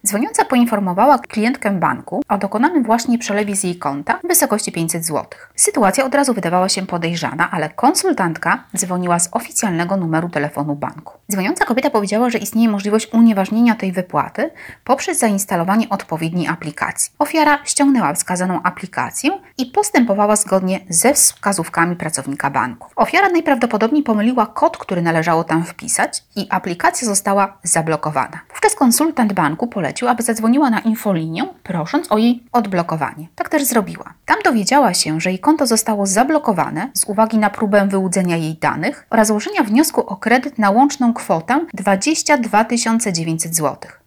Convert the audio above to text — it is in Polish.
Dzwoniąca poinformowała klientkę banku o dokonanym właśnie przelewie z jej konta w wysokości 500 zł. Sytuacja od razu wydawała się podejrzana, ale konsultantka dzwoniła z oficjalnego numeru telefonu banku. Dzwoniąca kobieta powiedziała, że istnieje możliwość unieważnienia tej wypłaty poprzez zainstalowanie odpowiedniej aplikacji. Ofiara ściągnęła wskazaną aplikację i postępowała zgodnie ze wskazówkami pracownika banku. Ofiara najprawdopodobniej pomyliła kod, który należało tam wpisać i aplikacja została zablokowana. Wówczas konsultant banku polecił, aby zadzwoniła na infolinię, prosząc o jej odblokowanie. Tak też zrobiła. Tam dowiedziała się, że jej konto zostało zablokowane z uwagi na próbę wyłudzenia jej danych oraz złożenia wniosku o kredyt na łączną kwotę 22 900 zł.